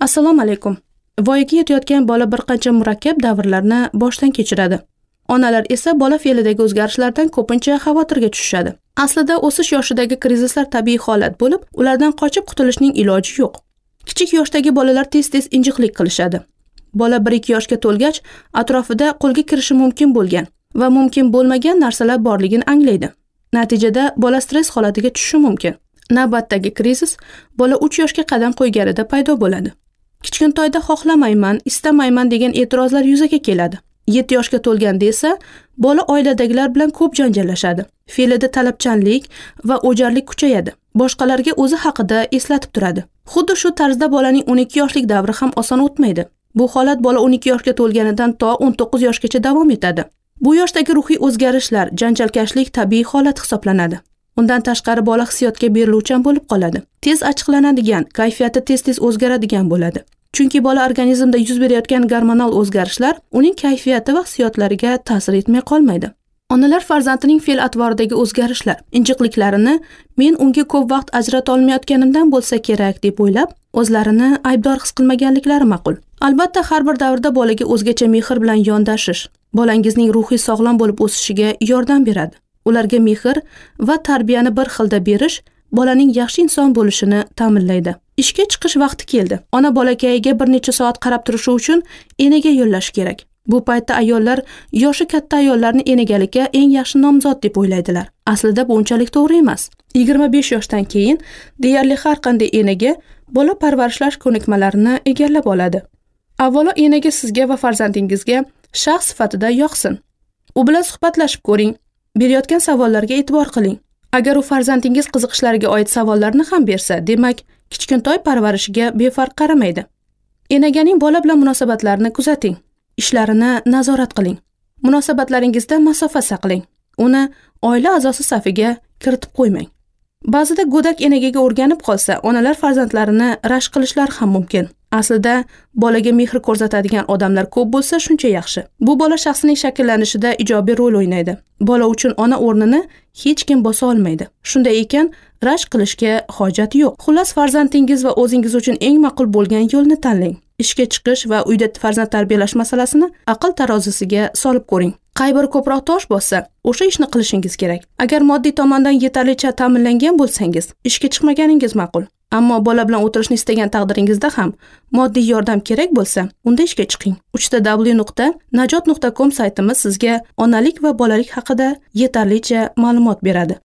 Assalomu alaykum. Voyaga yetayotgan bola bir qancha murakkab davrlarni boshdan kechiradi. Onalar esa bola fe'lidagi o'zgarishlardan ko'pincha xavotirga tushishadi. Aslida o'sish yoshidagi krizislar tabiiy holat bo'lib, ulardan qochib qutulishning iloji yo'q. Kichik yoshdagi bolalar tez-tez injiqlik qilishadi. Bola 1-2 yoshga to'lgach, atrofida qo'lga kirishi mumkin bo'lgan va mumkin bo'lmagan narsalar borligini anglaydi. Natijada bola stress holatiga tushishi mumkin. Navbatdagi krizis bola 3 yoshga qadam qo'yganida paydo bo'ladi. Kichkintoyda xohlamayman, istamayman degan e'tirozlar yuzaga keladi. 7 yoshga to'lganda esa bola oiladagilar bilan ko'p janjallashadi. Fe'lida talabchanlik va o'jarlik kuchayadi. Boshqalarga o'zi haqida eslatib turadi. Xuddi shu tarzda bolaning 12 yoshlik davri ham oson o'tmaydi. Bu holat bola 12 yoshga to'lganidan to 19 yoshgacha davom etadi. Bu yoshdagi ruhiy o'zgarishlar, janjalkashlik tabiiy holat hisoblanadi. Undan tashqari bola hissiyotga beriluvchan bo'lib qoladi. Tez achchiqlanadigan, kayfiyati tez-tez o'zgaradigan bo'ladi. Chunki bola organizmda yuz berayotgan gormonal o'zgarishlar uning kayfiyati va hissiyotlariga ta'sir etmay qolmaydi. Onalar farzandining fe'l-atvoridagi o'zgarishlar, injiqliklarini men unga ko'p vaqt ajrata olmayotganimdan bo'lsa kerak deb o'ylab, o'zlarini aybdor his qilmaganliklari ma'qul. Albatta, har bir davrda bolaga o'zgacha mehr bilan yondashish bolangizning ruhiy sog'lom bo'lib o'sishiga yordam beradi. Ularga mehr va tarbiyani bir xilda berish bolaning yaxshi inson bo'lishini ta'minlaydi. Ishga chiqish vaqti keldi. Ona bolakayiga bir necha soat qarab turishi uchun enaga yo'llash kerak. Bu paytda ayollar yoshi katta ayollarni enagalikka eng yaxshi nomzod deb o'ylaydilar. Aslida bu unchalik to'g'ri emas. 25 yoshdan keyin deyarli har qanday enaga bola parvarishlash ko'nikmalarini egallab oladi. Avvalo enaga sizga va farzandingizga shaxs sifatida yoqsin. U bilan suhbatlashib ko'ring. Berayotgan savollarga e'tibor qiling. Agar u farzandingiz qiziqishlariga oid savollarni ham bersa, demak, kichkintoy parvarishiga befarq qaramaydi. Enaganing bola bilan munosabatlarini kuzating. Ishlarini nazorat qiling. Munosabatlaringizda masofa saqlang. Uni oila a'zosi safiga kiritib qo'ymang. Ba'zida go'dak enagaga o'rganib qolsa, onalar farzandlarini rashk qilishlari ham mumkin. Aslida bolaga mehr ko'rsatadigan odamlar ko'p bo'lsa shuncha yaxshi. Bu bola shaxsining shakllanishida ijobiy rol o'ynaydi. Bola uchun ona o'rnini hech kim bosa olmaydi. Shunday ekan, rashk qilishga hojat yo'q. Xullas, farzandingiz va o'zingiz uchun eng ma'qul bo'lgan yo'lni tanlang. Ishga chiqish va uyda farzand tarbiyalash masalasini aql tarozisiga solib ko'ring. Qay biri ko'proq tosh bossa, o'sha ishni qilishingiz kerak. Agar moddiy tomondan yetarlicha ta'minlangan bo'lsangiz, ishga chiqmaganingiz ma'qul. Ammo bola bilan o'tirishni istagan taqdiringizda ham moddiy yordam kerak bo'lsa, unda ishga chiqing. 3w.najot.com saytimiz sizga onalik va bolalik haqida yetarlicha ma'lumot beradi.